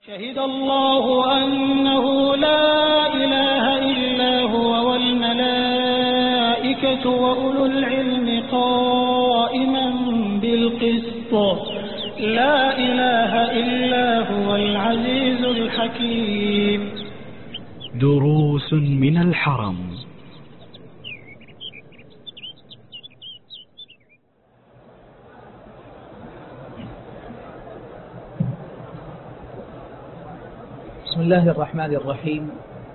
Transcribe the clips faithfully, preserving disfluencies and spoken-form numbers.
شهد الله أنه لا إله إلا هو والملائكة وأولو العلم قائما بالقسط لا إله إلا هو العزيز الحكيم. دروس من الحرم. بسم الله الرحمن الرحيم.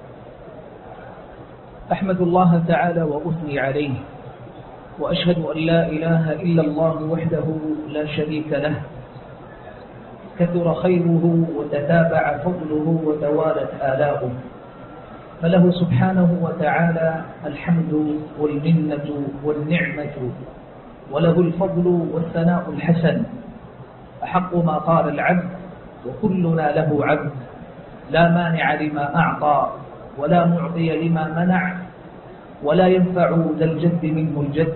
أحمد الله تعالى وأثني عليه، وأشهد أن لا إله إلا الله وحده لا شريك له، كثر خيره وتتابع فضله وتوالت آلاؤه، فله سبحانه وتعالى الحمد والمنة والنعمة، وله الفضل والثناء الحسن، أحق ما قال العبد وكلنا له عبد، لا مانع لما أعطى ولا معطي لما منع، ولا ينفع ذا الجد منه الجد.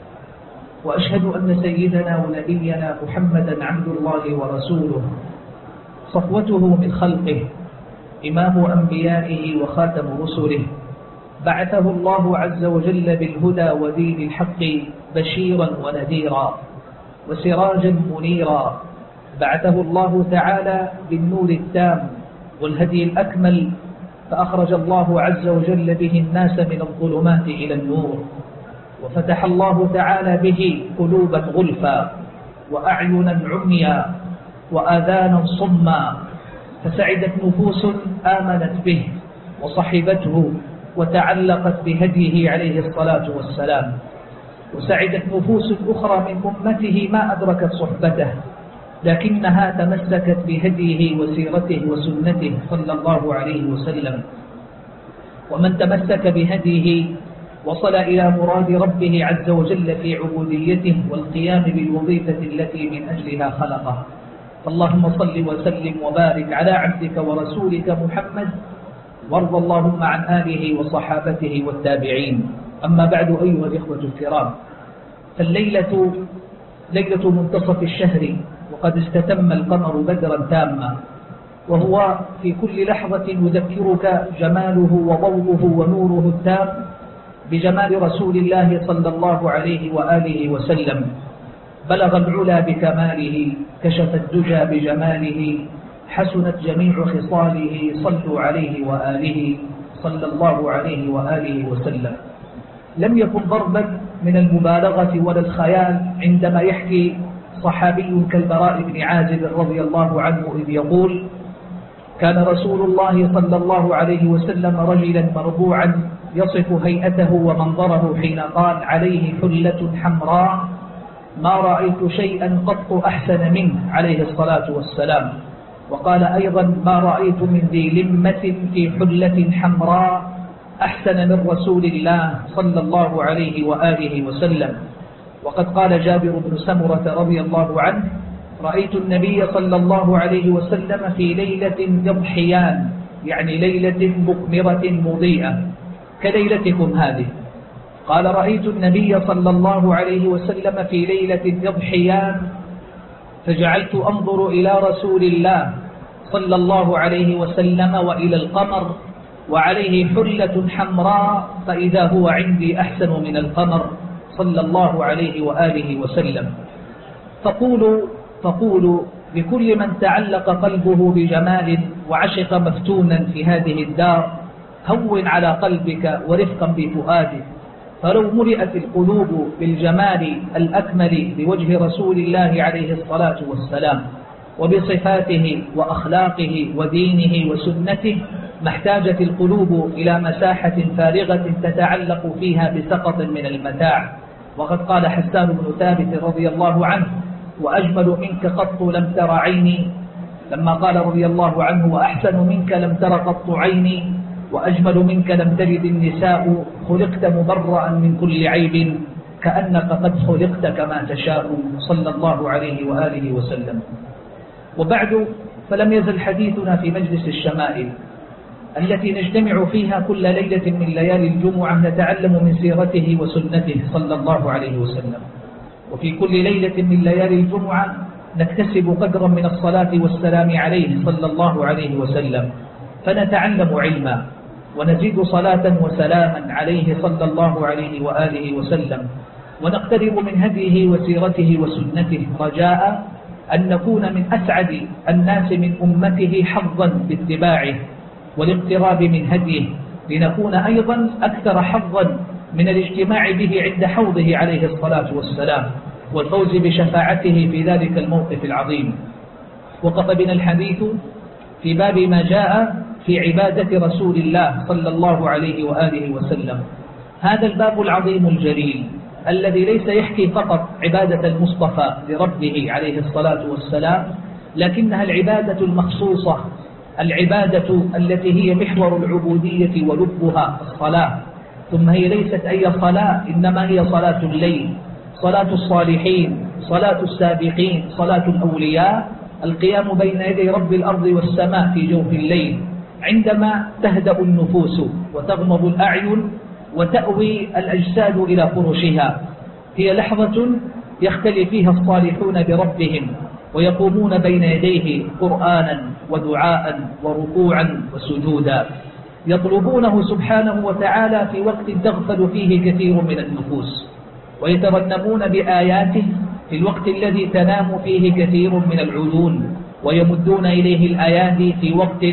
وأشهد أن سيدنا ونبينا محمدا عبد الله ورسوله، صفوته من خلقه، إمام أنبيائه وخاتم رسله، بعثه الله عز وجل بالهدى ودين الحق بشيرا ونذيرا وسراجا منيرا، بعثه الله تعالى بالنور التام والهدي الأكمل، فأخرج الله عز وجل به الناس من الظلمات إلى النور، وفتح الله تعالى به قلوبا غلفا وأعينا عميا وآذانا صما، فسعدت نفوس آمنت به وصحبته وتعلقت بهديه عليه الصلاة والسلام، وسعدت نفوس أخرى من أمته ما أدركت صحبته لكنها تمسكت بهديه وسيرته وسنته صلى الله عليه وسلم. ومن تمسك بهديه وصل إلى مراد ربه عز وجل في عبوديته والقيام بالوظيفة التي من أجلها خلقه. فاللهم صل وسلم وبارك على عبدك ورسولك محمد، وارض اللهم عن آله وصحابته والتابعين. أما بعد أيها الإخوة الكرام، فالليلة ليلة منتصف الشهر، وقد استتم القمر بدرا تاما، وهو في كل لحظة يذكرك جماله وضوءه ونوره التام بجمال رسول الله صلى الله عليه وآله وسلم. بلغ العلا بكماله، كشف الدجى بجماله، حسنت جميع خصاله، صلوا عليه وآله صلى الله عليه وآله وسلم. لم يكن ضربا من المبالغة ولا الخيال عندما يحكي صحابي كالبراء بن عازب رضي الله عنه إذ يقول: كان رسول الله صلى الله عليه وسلم رجلا مربوعا يصف هيئته ومنظره حين قال: عليه حلة حمراء ما رأيت شيئا قط أحسن منه عليه الصلاة والسلام. وقال أيضا: ما رأيت من ذي لمة في حلة حمراء أحسن من رسول الله صلى الله عليه وآله وسلم. وقد قال جابر بن سمرة رضي الله عنه: رأيت النبي صلى الله عليه وسلم في ليلة يضحيان، يعني ليلة مقمرة مضيئة كليلتكم هذه. قال: رأيت النبي صلى الله عليه وسلم في ليلة يضحيان، فجعلت أنظر إلى رسول الله صلى الله عليه وسلم وإلى القمر وعليه حلة حمراء، فإذا هو عندي أحسن من القمر صلى الله عليه وآله وسلم. فقولوا فقولوا لكل من تعلق قلبه بجمال وعشق مفتونا في هذه الدار: هون على قلبك ورفقا بفؤادك، فلو ملئت القلوب بالجمال الأكمل بوجه رسول الله عليه الصلاة والسلام وبصفاته وأخلاقه ودينه وسنته، ما احتاجت القلوب إلى مساحة فارغة تتعلق فيها بسقط من المتاع. وقد قال حسان بن ثابت رضي الله عنه: وأجمل منك قط لم تر عيني، لما قال رضي الله عنه: وأحسن منك لم تر قط عيني، وأجمل منك لم تلد النساء، خلقت مبرأ من كل عيب، كأنك قد خلقت كما تشاء، صلى الله عليه وآله وسلم. وبعد، فلم يزل حديثنا في مجلس الشمائل التي نجتمع فيها كل ليلة من ليالي الجمعة نتعلم من سيرته وسنته صلى الله عليه وسلم. وفي كل ليلة من ليالي الجمعة نكتسب قدرا من الصلاة والسلام عليه صلى الله عليه وسلم، فنتعلم علما ونزيد صلاة وسلاما عليه صلى الله عليه وآله وسلم، ونقترب من هديه وسيرته وسنته، رجاء أن نكون من أسعد الناس من أمته حظا باتباعه والاقتراب من هديه، لنكون أيضا أكثر حظا من الاجتماع به عند حوضه عليه الصلاة والسلام والفوز بشفاعته في ذلك الموقف العظيم. وقف بنا الحديث في باب ما جاء في عبادة رسول الله صلى الله عليه وآله وسلم. هذا الباب العظيم الجليل الذي ليس يحكي فقط عبادة المصطفى لربه عليه الصلاة والسلام، لكنها العبادة المخصوصة، العبادة التي هي محور العبودية ولبها الصلاة. ثم هي ليست أي صلاة، إنما هي صلاة الليل، صلاة الصالحين، صلاة السابقين، صلاة الأولياء، القيام بين يدي رب الأرض والسماء في جوف الليل عندما تهدأ النفوس وتغمض الأعين وتأوي الأجساد إلى فرشها. هي لحظة يختلي فيها الصالحون بربهم ويقومون بين يديه قرآنا ودعاء وركوعا وسجودا، يطلبونه سبحانه وتعالى في وقت تغفل فيه كثير من النفوس، ويترنمون بآياته في الوقت الذي تنام فيه كثير من العيون، ويمدون إليه الآيات في وقت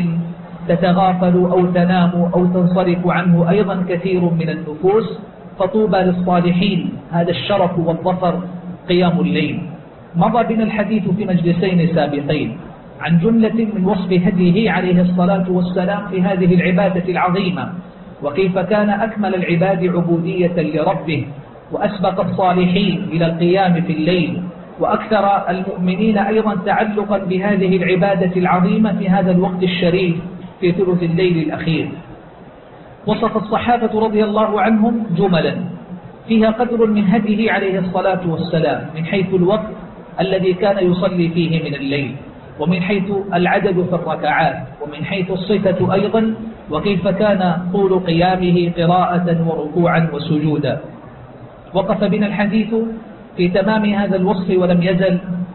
تتغافل أو تنام أو تنصرف عنه أيضا كثير من النفوس. فطوبى للصالحين، هذا الشرف والظفر قيام الليل. مضى بنا الحديث في مجلسين سابقين عن جملة من وصف هديه عليه الصلاة والسلام في هذه العبادة العظيمة، وكيف كان أكمل العباد عبودية لربه، وأسبق الصالحين إلى القيام في الليل، وأكثر المؤمنين أيضا تعلقا بهذه العبادة العظيمة في هذا الوقت الشريف في ثلث الليل الأخير. وصف الصحابة رضي الله عنهم جملا فيها قدر من هديه عليه الصلاة والسلام، من حيث الوقت الذي كان يصلي فيه من الليل، ومن حيث العدد في الركعات، ومن حيث الصفة أيضا، وكيف كان طول قيامه قراءة وركوعا وسجودا. وقف بنا الحديث في تمام هذا الوصف، ولم يزل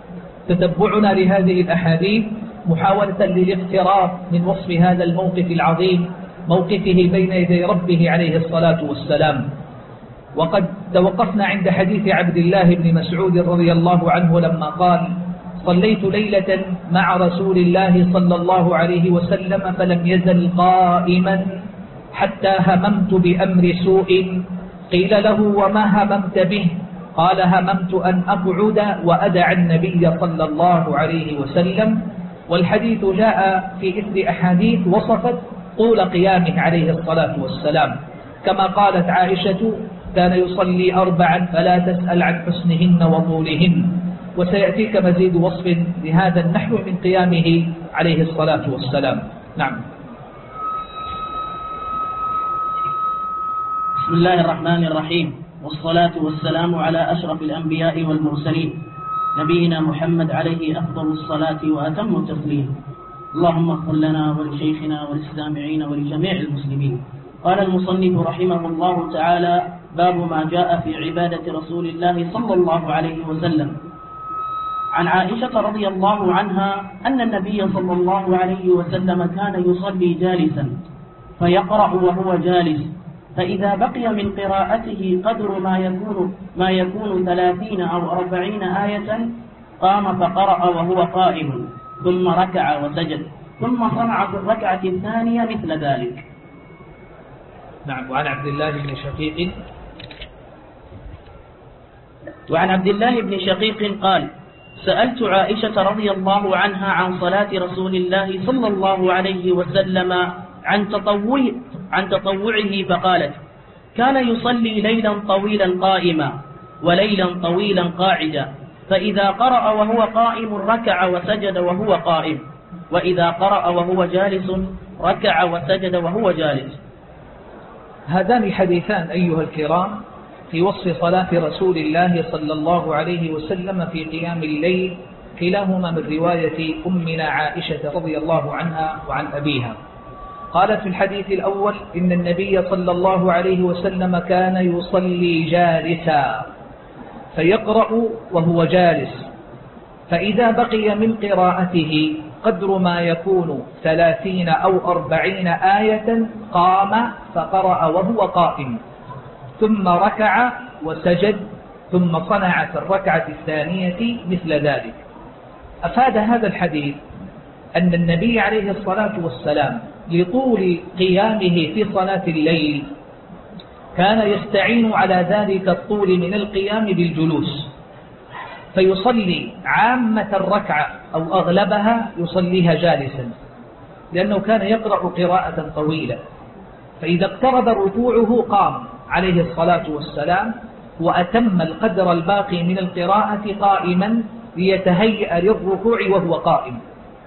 تتبعنا لهذه الأحاديث محاولة للاقتراب من وصف هذا الموقف العظيم، موقفه بين يدي ربه عليه الصلاة والسلام. وقد توقفنا عند حديث عبد الله بن مسعود رضي الله عنه لما قال: صليت ليلة مع رسول الله صلى الله عليه وسلم فلم يزل قائما حتى هممت بأمر سوء، قيل له: وما هممت به؟ قال: هممت أن أقعد وأدع النبي صلى الله عليه وسلم. والحديث جاء في إثر أحاديث وصفت طول قيامه عليه الصلاة والسلام، كما قالت عائشة: كان يصلي أربعا فلا تسأل عن حسنهن وطولهن. وسيأتيك مزيد وصف لهذا النحو من قيامه عليه الصلاة والسلام. نعم. بسم الله الرحمن الرحيم، والصلاة والسلام على أشرف الأنبياء والمرسلين، نبينا محمد عليه أفضل الصلاة وأتم التسليم. اللهم اغفر لنا ولشيخنا وللسامعين ولجميع المسلمين. قال المصنف رحمه الله تعالى: باب ما جاء في عبادة رسول الله صلى الله عليه وسلم. عن عائشة رضي الله عنها أن النبي صلى الله عليه وسلم كان يصلي جالسا فيقرأ وهو جالس، فإذا بقي من قراءته قدر ما يكون ما يكون ثلاثين أو أربعين آية قام فقرأ وهو قائم، ثم ركع وسجد، ثم صنع في الركعة الثانية مثل ذلك. نعم. وعن عبد الله بن شقيق وعن عبد الله بن شقيق قال: سألت عائشة رضي الله عنها عن صلاة رسول الله صلى الله عليه وسلم عن تطوع عن تطوعه فقالت: كان يصلي ليلا طويلا قائما وليلا طويلا قاعدا، فإذا قرأ وهو قائم ركع وسجد وهو قائم، وإذا قرأ وهو جالس ركع وسجد وهو جالس. هذان الحديثان أيها الكرام في وصف صلاة رسول الله صلى الله عليه وسلم في قيام الليل، كلاهما من رواية أمنا عائشة رضي الله عنها وعن أبيها. قالت في الحديث الأول: إن النبي صلى الله عليه وسلم كان يصلي جالسا فيقرأ وهو جالس، فإذا بقي من قراءته قدر ما يكون ثلاثين أو أربعين آية قام فقرأ وهو قائم، ثم ركع وسجد، ثم صنع في الركعة الثانية مثل ذلك. أفاد هذا الحديث أن النبي عليه الصلاة والسلام لطول قيامه في صلاة الليل كان يستعين على ذلك الطول من القيام بالجلوس، فيصلي عامة الركعة أو أغلبها يصليها جالسا، لأنه كان يقرأ قراءة طويلة، فإذا اقترب ركوعه قام عليه الصلاة والسلام وأتم القدر الباقي من القراءة قائما ليتهيأ للركوع وهو قائم.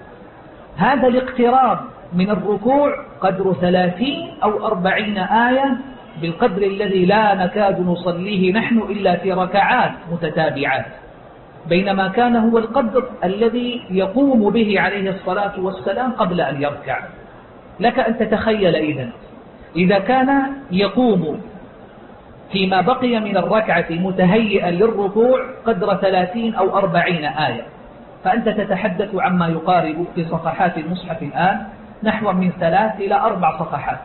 هذا الاقتراب من الركوع قدر ثلاثين أو أربعين آية بالقدر الذي لا نكاد نصليه نحن إلا في ركعات متتابعات، بينما كان هو القدر الذي يقوم به عليه الصلاة والسلام قبل أن يركع. لك أن تتخيل إذن إذا كان يقوم فيما بقي من الركعة متهيئا للركوع قدر ثلاثين أو أربعين آية، فأنت تتحدث عما يقارب في صفحات المصحف الآن نحو من ثلاث إلى أربع صفحات.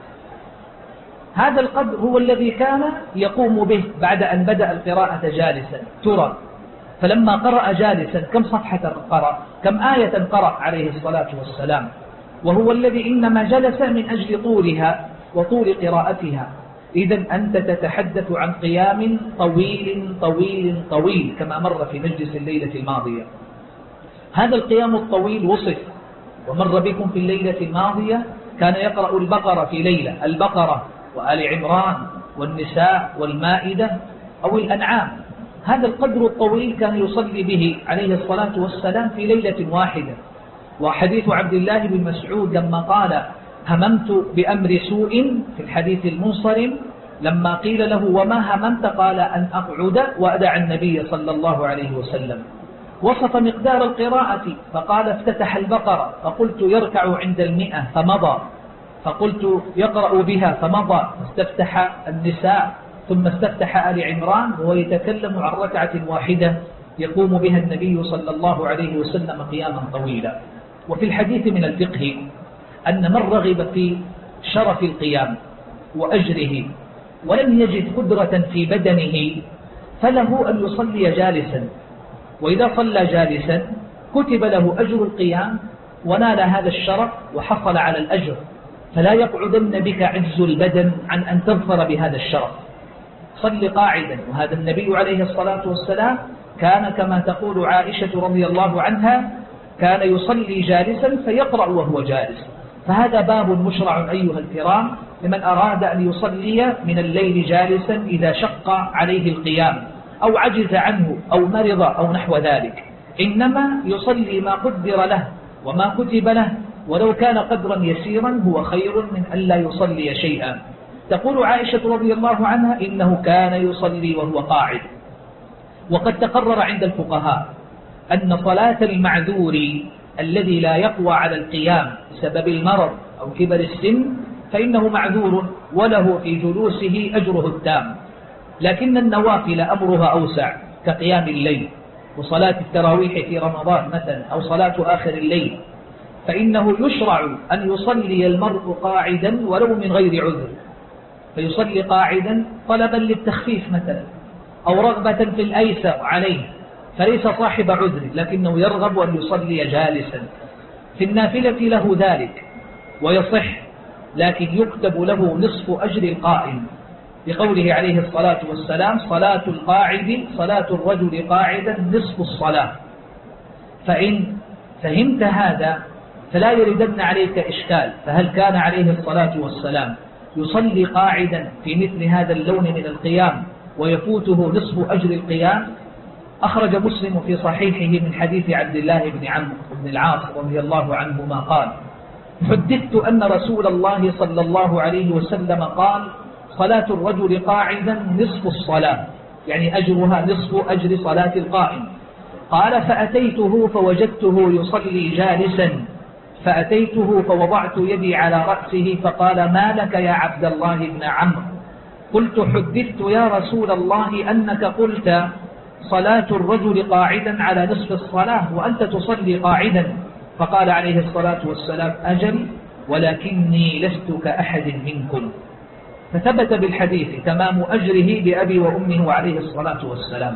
هذا القدر هو الذي كان يقوم به بعد أن بدأ القراءة جالسا. ترى فلما قرأ جالسا كم صفحة قرأ، كم آية قرأ عليه الصلاة والسلام، وهو الذي إنما جلس من أجل طولها وطول قراءتها. إذن أنت تتحدث عن قيام طويل طويل طويل كما مر في مجلس الليلة الماضية. هذا القيام الطويل وصف ومر بكم في الليلة الماضية، كان يقرأ البقرة في ليلة، البقرة وآل عمران والنساء والمائدة أو الأنعام. هذا القدر الطويل كان يصلي به عليه الصلاة والسلام في ليلة واحدة. وحديث عبد الله بن مسعود لما قال هممت بأمر سوء في الحديث المنصرم، لما قيل له وما هممت قال أن أقعد وأدع النبي صلى الله عليه وسلم. وصف مقدار القراءة فقال افتتح البقرة فقلت يركع عند المئة فمضى، فقلت يقرأ بها فمضى، استفتح النساء ثم استفتح آل عمران، وهو يتكلم عن ركعة واحدة يقوم بها النبي صلى الله عليه وسلم قياما طويلا. وفي الحديث من الفقه أن من رغب في شرف القيام وأجره ولم يجد قدرة في بدنه فله أن يصلي جالسا، وإذا صلى جالسا كتب له أجر القيام ونال هذا الشرف وحصل على الأجر، فلا يقعدن بك عجز البدن عن أن تظفر بهذا الشرف. صل قاعدا، وهذا النبي عليه الصلاة والسلام كان كما تقول عائشة رضي الله عنها كان يصلي جالسا فيقرأ وهو جالس. فهذا باب مشرع أيها الكرام لمن أراد أن يصلي من الليل جالسا إذا شق عليه القيام أو عجز عنه أو مرض أو نحو ذلك، إنما يصلي ما قدر له وما كتب له، ولو كان قدرا يسيرا هو خير من أن لا يصلي شيئا. تقول عائشة رضي الله عنها إنه كان يصلي وهو قاعد. وقد تقرر عند الفقهاء أن صلاة المعذور الذي لا يقوى على القيام بسبب المرض أو كبر السن فإنه معذور وله في جلوسه أجره التام، لكن النوافل أمرها أوسع كقيام الليل وصلاة التراويح في رمضان مثلا أو صلاة آخر الليل، فإنه يشرع أن يصلي المرء قاعدا ولو من غير عذر، فيصلي قاعدا طلبا للتخفيف مثلا أو رغبة في الأيسر عليه، فليس صاحب عذر لكنه يرغب أن يصلي جالسا. في النافلة له ذلك ويصح، لكن يكتب له نصف أجر القائم، لقوله عليه الصلاة والسلام صلاة القاعد صلاة الرجل قاعدا نصف الصلاة. فإن فهمت هذا فلا يردن عليك إشكال، فهل كان عليه الصلاة والسلام يصلي قاعدا في مثل هذا اللون من القيام ويفوته نصف أجر القيام؟ أخرج مسلم في صحيحه من حديث عبد الله بن عمرو بن العاص رضي الله عنهما قال حدثت أن رسول الله صلى الله عليه وسلم قال صلاة الرجل قاعدا نصف الصلاة، يعني أجرها نصف أجر صلاة القائم. قال فأتيته فوجدته يصلي جالسا، فأتيته فوضعت يدي على رأسه فقال ما لك يا عبد الله بن عمرو؟ قلت حدثت يا رسول الله أنك قلت صلاة الرجل قاعدا على نصف الصلاة وأنت تصلي قاعدا. فقال عليه الصلاة والسلام أجل ولكني لست كأحد منكم. فثبت بالحديث تمام أجره بأبي وأمه عليه الصلاة والسلام،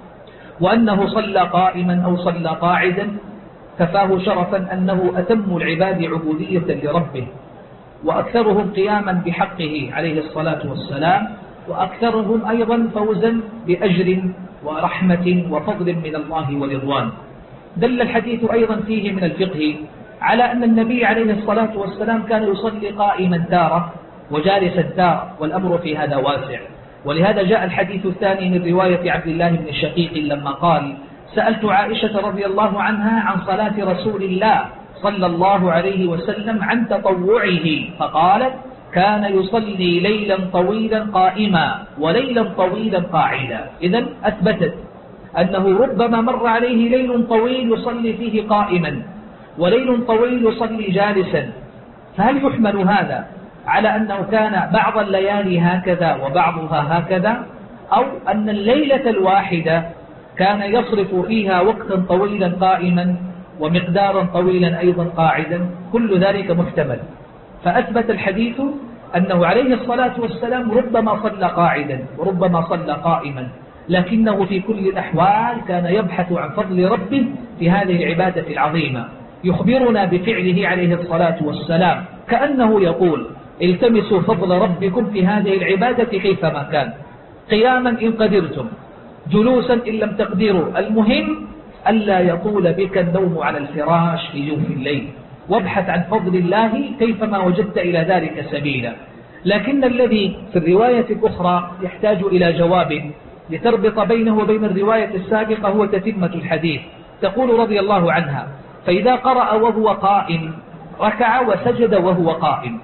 وأنه صلى قائما أو صلى قاعدا كفاه شرفا أنه أتم العباد عبودية لربه، وأكثرهم قياما بحقه عليه الصلاة والسلام، وأكثرهم أيضا فوزا بأجر ورحمة وفضل من الله ورضوان. دل الحديث أيضا فيه من الفقه على أن النبي عليه الصلاة والسلام كان يصلي قائما تارة وجالسا تارة، والأمر في هذا واسع. ولهذا جاء الحديث الثاني من رواية عبد الله بن شقيق لما قال سألت عائشة رضي الله عنها عن صلاة رسول الله صلى الله عليه وسلم عن تطوعه، فقالت كان يصلي ليلا طويلا قائما وليلا طويلا قاعدا. إذن أثبتت أنه ربما مر عليه ليل طويل يصلي فيه قائما وليل طويل يصلي جالسا. فهل يحمل هذا على أنه كان بعض الليالي هكذا وبعضها هكذا، أو أن الليلة الواحدة كان يصرف فيها وقتا طويلا قائما ومقدارا طويلا أيضا قاعدا؟ كل ذلك محتمل. فأثبت الحديث أنه عليه الصلاة والسلام ربما صلى قاعدا وربما صلى قائما، لكنه في كل الأحوال كان يبحث عن فضل ربه في هذه العبادة العظيمة. يخبرنا بفعله عليه الصلاة والسلام كأنه يقول التمسوا فضل ربكم في هذه العبادة كيفما كان، قياما إن قدرتم، جلوسا إن لم تقدروا، المهم ألا يطول بك النوم على الفراش في جوف الليل، وابحث عن فضل الله كيفما وجدت إلى ذلك سبيلا. لكن الذي في الرواية الأخرى يحتاج إلى جواب لتربط بينه وبين الرواية السابقة هو تتمة الحديث. تقول رضي الله عنها فإذا قرأ وهو قائم ركع وسجد وهو قائم،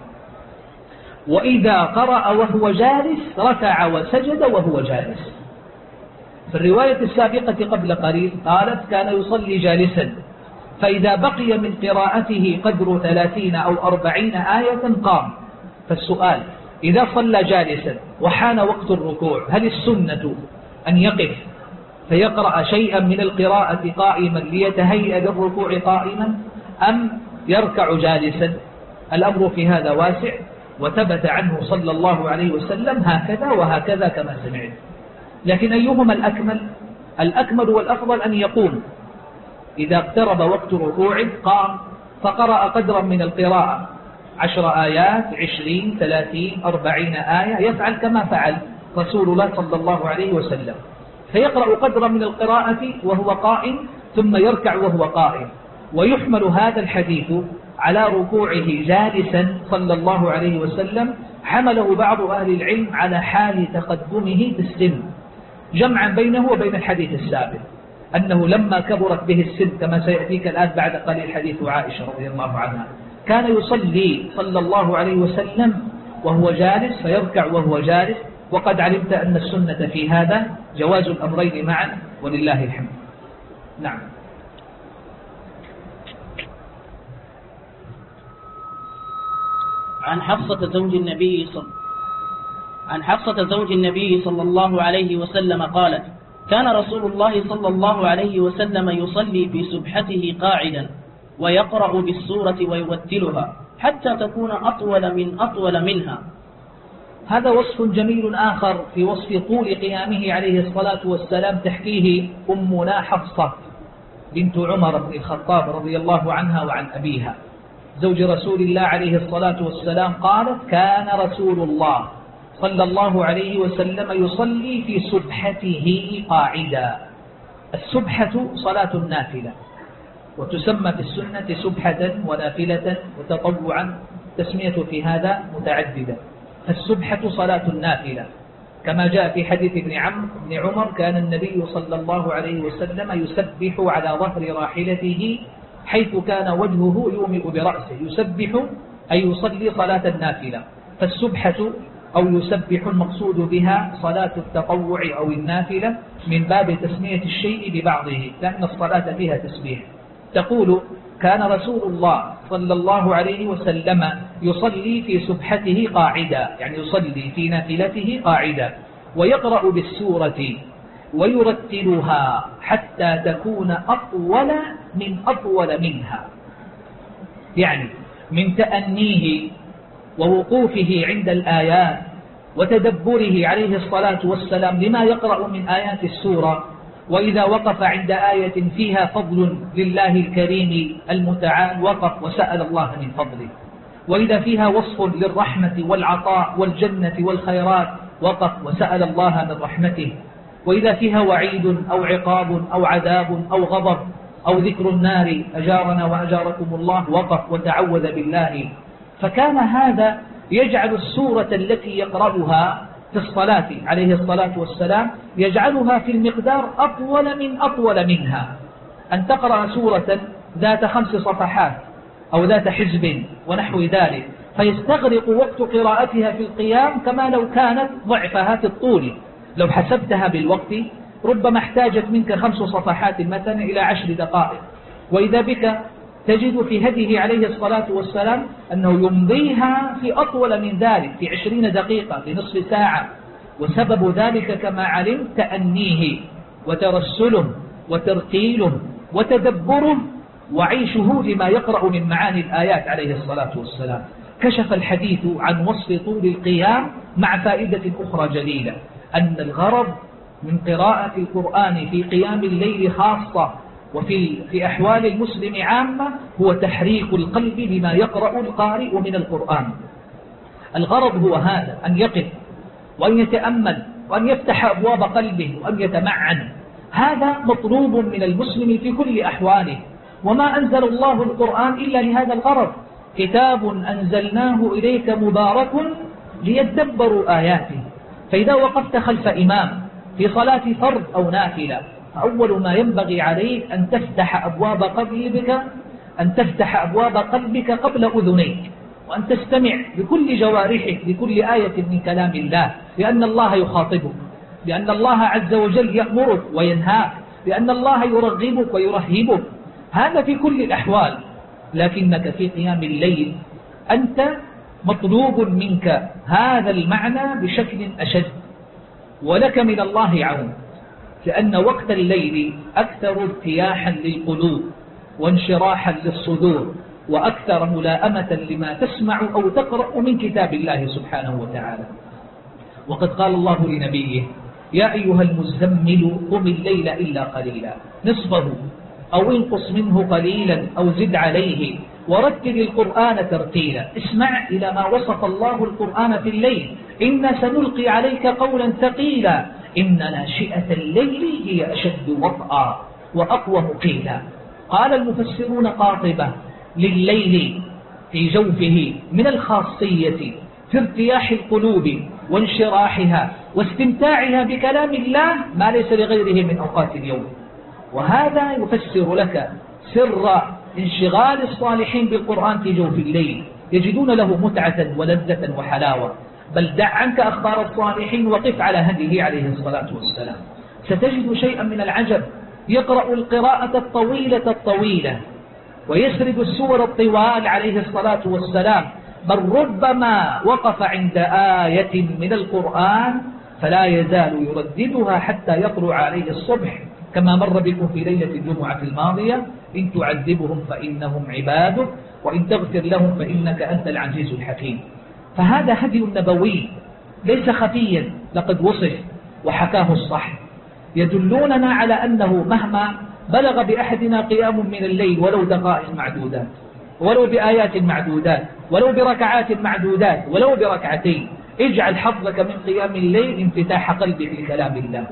وإذا قرأ وهو جالس ركع وسجد وهو جالس. في الرواية السابقة قبل قليل قالت كان يصلي جالسا، فإذا بقي من قراءته قدر ثلاثين أو أربعين آية قام. فالسؤال إذا صلى جالسا وحان وقت الركوع هل السنة أن يقف فيقرأ شيئا من القراءة قائما ليتهيأ للركوع قائما، أم يركع جالسا؟ الأمر في هذا واسع، وثبت عنه صلى الله عليه وسلم هكذا وهكذا كما سمعت. لكن أيهما الأكمل؟ الأكمل والأفضل أن يقوم إذا اقترب وقت ركوعه قام فقرأ قدرا من القراءة، عشر آيات، عشرين، ثلاثين، أربعين آية، يفعل كما فعل رسول الله صلى الله عليه وسلم، فيقرأ قدرا من القراءة وهو قائم ثم يركع وهو قائم. ويحمل هذا الحديث على ركوعه جالسا صلى الله عليه وسلم، حمله بعض أهل العلم على حال تقدمه في السن، جمعا بينه وبين الحديث السابق، أنه لما كبرت به السن كما سيأتيك الآن بعد قليل حديث عائشة رضي الله عنها كان يصلي صلى الله عليه وسلم وهو جالس فيركع وهو جالس. وقد علمت أن السنة في هذا جواز الأمرين معا ولله الحمد. نعم. عن حفصة زوج النبي صلى عن حفصة زوج النبي صلى الله عليه وسلم قالت كان رسول الله صلى الله عليه وسلم يصلي في سبحته قاعدا ويقرأ بالسورة ويرتلها حتى تكون أطول من أطول منها. هذا وصف جميل آخر في وصف طول قيامه عليه الصلاة والسلام، تحكيه أمنا حفصة بنت عمر بن الخطاب رضي الله عنها وعن أبيها زوج رسول الله عليه الصلاة والسلام. قالت كان رسول الله صلى الله عليه وسلم يصلي في سبحته قاعدا. السبحة صلاة النافلة، وتسمى في السنة سبحة ونافلة وتطوعا، تسمية في هذا متعددة. السبحة صلاة النافلة كما جاء في حديث ابن عمرو بن عمر كان النبي صلى الله عليه وسلم يسبح على ظهر راحلته حيث كان وجهه يومئ برأسه، يسبح أي يصلي صلاة النافلة. فالسبحة أو يسبح المقصود بها صلاة التطوع أو النافلة من باب تسمية الشيء ببعضه، لأن الصلاة فيها تسبيح. تقول كان رسول الله صلى الله عليه وسلم يصلي في سبحته قاعدا، يعني يصلي في نافلته قاعدا، ويقرأ بالسورة ويرتلها حتى تكون أطول من أطول منها، يعني من تأنيه ووقوفه عند الآيات وتدبره عليه الصلاة والسلام لما يقرأ من آيات السورة، وإذا وقف عند آية فيها فضل لله الكريم المتعال وقف وسأل الله من فضله، وإذا فيها وصف للرحمة والعطاء والجنة والخيرات وقف وسأل الله من رحمته، وإذا فيها وعيد أو عقاب أو عذاب أو غضب أو ذكر النار أجارنا وأجاركم الله وقف وتعوذ بالله. فكان هذا يجعل السورة التي يقرأها في الصلاة عليه الصلاة والسلام يجعلها في المقدار أطول من أطول منها. أن تقرأ سورة ذات خمس صفحات أو ذات حزب ونحو ذلك فيستغرق وقت قراءتها في القيام كما لو كانت ضعفها في الطول. لو حسبتها بالوقت ربما احتاجت منك خمس صفحات مثلا إلى عشر دقائق، وإذا بك تجد في هديه عليه الصلاة والسلام أنه يمضيها في أطول من ذلك، في عشرين دقيقة، في نصف ساعة. وسبب ذلك كما علم تأنيه وترسله وترتيله وتدبره وعيشه لما يقرأ من معاني الآيات عليه الصلاة والسلام. كشف الحديث عن وصف طول القيام مع فائدة أخرى جليلة، أن الغرض من قراءة القرآن في قيام الليل خاصة وفي في أحوال المسلم عامة هو تحريك القلب لما يقرأ القارئ من القرآن. الغرض هو هذا، أن يقف وأن يتأمل وأن يفتح أبواب قلبه وأن يتمعن. هذا مطلوب من المسلم في كل أحواله، وما أنزل الله القرآن إلا لهذا الغرض. كتاب أنزلناه إليك مبارك ليدبروا آياته. فإذا وقفت خلف إمام في صلاة فرض أو نافلة أول ما ينبغي عليك أن تفتح أبواب قلبك أن تفتح أبواب قلبك قبل أذنيك، وأن تستمع بكل جوارحك لكل آية من كلام الله، لأن الله يخاطبك، لأن الله عز وجل يأمرك وينهاك، لأن الله يرغبك ويرهبك. هذا في كل الأحوال. لكنك في قيام الليل أنت مطلوب منك هذا المعنى بشكل أشد، ولك من الله عون، لأن وقت الليل أكثر ارتياحا للقلوب وانشراحا للصدور وأكثر ملائمة لما تسمع أو تقرأ من كتاب الله سبحانه وتعالى. وقد قال الله لنبيه: يا أيها المزمل قم الليل إلا قليلا نصفه أو انقص منه قليلا أو زد عليه ورتل القرآن ترتيلا. اسمع إلى ما وصف الله القرآن في الليل: إنا سنلقي عليك قولا ثقيلا إن ناشئة الليل هي أشد وطئا وأقوم قيلا. قال المفسرون قاطبة لليل في جوفه من الخاصية في ارتياح القلوب وانشراحها واستمتاعها بكلام الله ما ليس لغيره من أوقات اليوم. وهذا يفسر لك سر انشغال الصالحين بالقرآن في جوف الليل، يجدون له متعة ولذة وحلاوة. بل دع عنك أخبار الصالحين وقف على هديه عليه الصلاة والسلام، ستجد شيئا من العجب. يقرأ القراءة الطويلة الطويلة ويسرد السور الطوال عليه الصلاة والسلام، بل ربما وقف عند آية من القرآن فلا يزال يرددها حتى يطلع عليه الصبح، كما مر بكم في ليلة الجمعة الماضية: إن تعذبهم فإنهم عبادك وإن تغفر لهم فإنك أنت العزيز الحكيم. فهذا هدي نبوي ليس خفيا، لقد وصف وحكاه الصح، يدلوننا على أنه مهما بلغ بأحدنا قيام من الليل ولو دقائق معدودات، ولو بآيات معدودات، ولو بركعات معدودات، ولو بركعتين، اجعل حظك من قيام الليل انفتاح قلبك لكلام الله.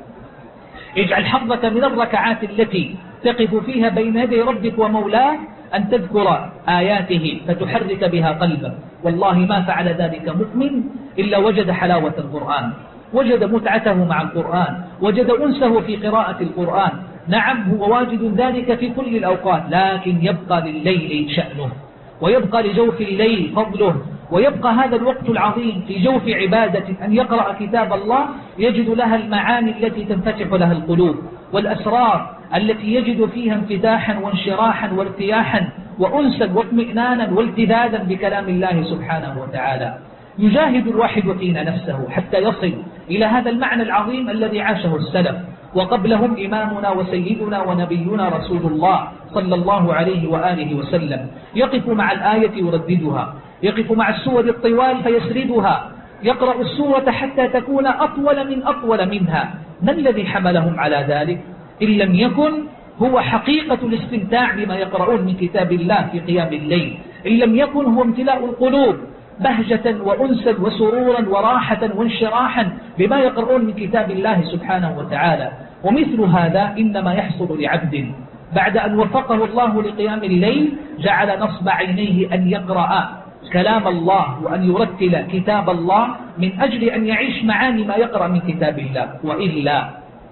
اجعل حظك من الركعات التي تقف فيها بين يدي ربك ومولاه أن تذكر آياته فتحرك بها قلبك. والله ما فعل ذلك مؤمن إلا وجد حلاوة القرآن، وجد متعته مع القرآن، وجد أنسه في قراءة القرآن. نعم هو واجد ذلك في كل الأوقات، لكن يبقى لليل شأنه، ويبقى لجوف الليل فضله، ويبقى هذا الوقت العظيم في جوف عبادة أن يقرأ كتاب الله يجد لها المعاني التي تنفتح لها القلوب، والأسرار التي يجد فيها انفتاحا وانشراحا وارتياحا وأنسا واطمئنانا والتذاذا بكلام الله سبحانه وتعالى. يجاهد الواحد فينا نفسه حتى يصل إلى هذا المعنى العظيم الذي عاشه السلف، وقبلهم إمامنا وسيدنا ونبينا رسول الله صلى الله عليه وآله وسلم، يقف مع الآية يرددها، يقف مع السور الطوال فيسردها، يقرأ السورة حتى تكون أطول من أطول منها. ما الذي حملهم على ذلك؟ إن لم يكن هو حقيقة الاستمتاع بما يقرؤون من كتاب الله في قيام الليل، إن لم يكن هو امتلاء القلوب بهجة وأنسا وسرورا وراحة وانشراحا بما يقرؤون من كتاب الله سبحانه وتعالى. ومثل هذا إنما يحصل لعبد بعد أن وفقه الله لقيام الليل جعل نصب عينيه أن يقرأ كلام الله وأن يرتل كتاب الله من أجل أن يعيش معاني ما يقرأ من كتاب الله، وإلا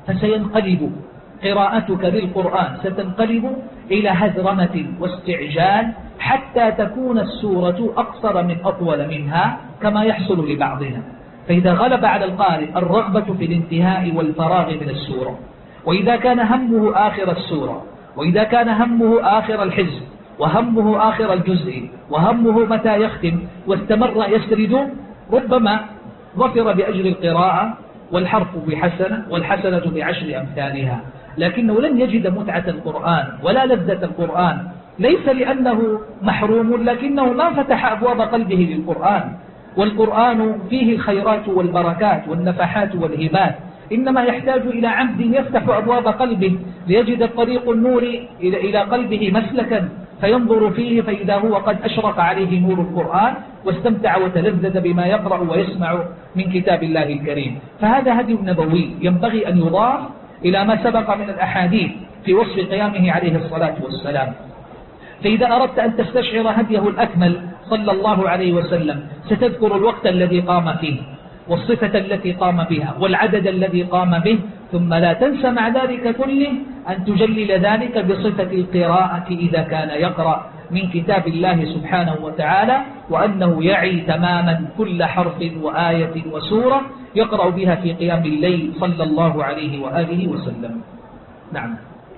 فسينقلب قراءتك للقرآن ستنقلب إلى هزرمة واستعجال حتى تكون السورة أقصر من أطول منها كما يحصل لبعضنا. فإذا غلب على القارئ الرغبة في الانتهاء والفراغ من السورة، وإذا كان همه آخر السورة، وإذا كان همه آخر الحزب، وهمه آخر الجزء، وهمه متى يختم، واستمر يسرد، ربما ظفر بأجر القراءة والحرف بحسنة والحسنة بعشر أمثالها، لكنه لن يجد متعة القرآن ولا لذة القرآن، ليس لأنه محروم، لكنه ما فتح أبواب قلبه للقرآن. والقرآن فيه الخيرات والبركات والنفحات والهبات، إنما يحتاج إلى عبد يفتح أبواب قلبه ليجد طريق النور إلى قلبه مسلكا فينظر فيه، فإذا هو قد أشرق عليه نور القرآن واستمتع وتلذذ بما يقرأ ويسمع من كتاب الله الكريم. فهذا هدي نبوي ينبغي أن يضاف إلى ما سبق من الأحاديث في وصف قيامه عليه الصلاة والسلام. فإذا أردت أن تستشعر هديه الأكمل صلى الله عليه وسلم ستذكر الوقت الذي قام فيه والصفة التي قام بها والعدد الذي قام به، ثم لا تنسى مع ذلك كله أن تجلل ذلك بصفة القراءة إذا كان يقرأ من كتاب الله سبحانه وتعالى، وأنه يعي تماما كل حرف وآية وسورة يقرأ بها في قيام الليل صلى الله عليه وآله وسلم. نعم.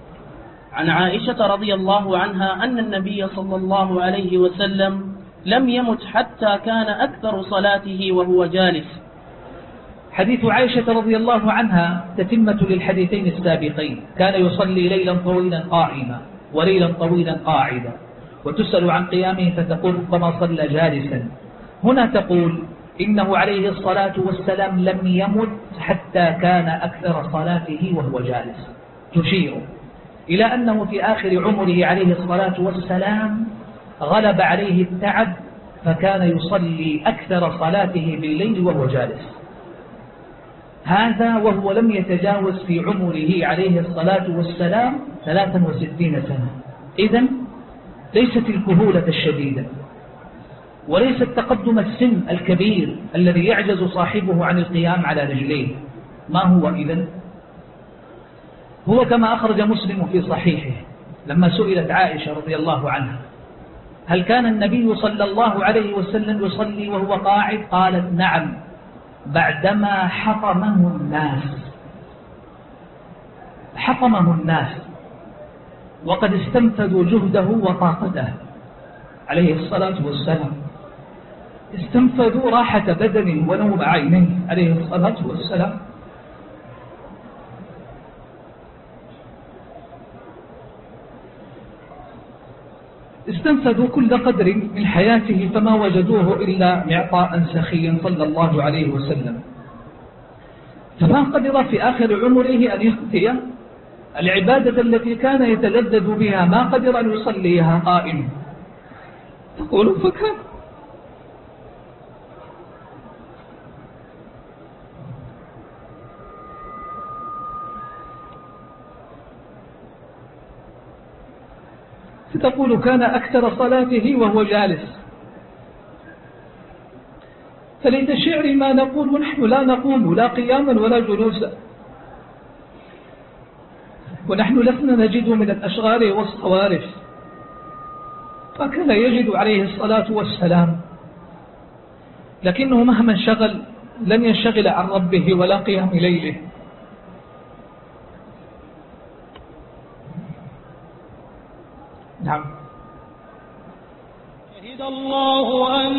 عن عائشة رضي الله عنها أن النبي صلى الله عليه وسلم لم يمت حتى كان أكثر صلاته وهو جالس. حديث عائشة رضي الله عنها تتمة للحديثين السابقين، كان يصلي ليلا طويلا قائما وليلا طويلا قاعدا، وتسأل عن قيامه فتقول ربما صلى جالسا. هنا تقول إنه عليه الصلاة والسلام لم يمت حتى كان أكثر صلاته وهو جالس، تشير إلى أنه في آخر عمره عليه الصلاة والسلام غلب عليه التعب فكان يصلي أكثر صلاته بالليل وهو جالس، هذا وهو لم يتجاوز في عمره عليه الصلاة والسلام ثلاثا وستين سنة. إذن ليست الكهولة الشديدة وليس التقدم السن الكبير الذي يعجز صاحبه عن القيام على رجليه. ما هو إذن؟ هو كما أخرج مسلم في صحيحه لما سئلت عائشة رضي الله عنها هل كان النبي صلى الله عليه وسلم يصلي وهو قاعد؟ قالت نعم، بعدما حطمه الناس حطمه الناس وقد استنفذوا جهده وطاقته عليه الصلاة والسلام، استنفذوا راحة بدن ونوم عينيه عليه الصلاة والسلام. استنفذوا كل قدر من حياته فما وجدوه إلا معطاء سخيا صلى الله عليه وسلم، فما قدر في آخر عمره أن يخطي العبادة التي كان يتلذذ بها، ما قدر أن يصليها قائما. تقول فكان فتقول كان أكثر صلاته وهو جالس. فليت الشعر ما نقول ونحن لا نقوم لا قياما ولا جلوسا، ونحن لسنا نجد من الأشغال والصوارف فكان يجد عليه الصلاة والسلام، لكنه مهما انشغل لن ينشغل عن ربه ولا قيام ليله. نعم. شهد الله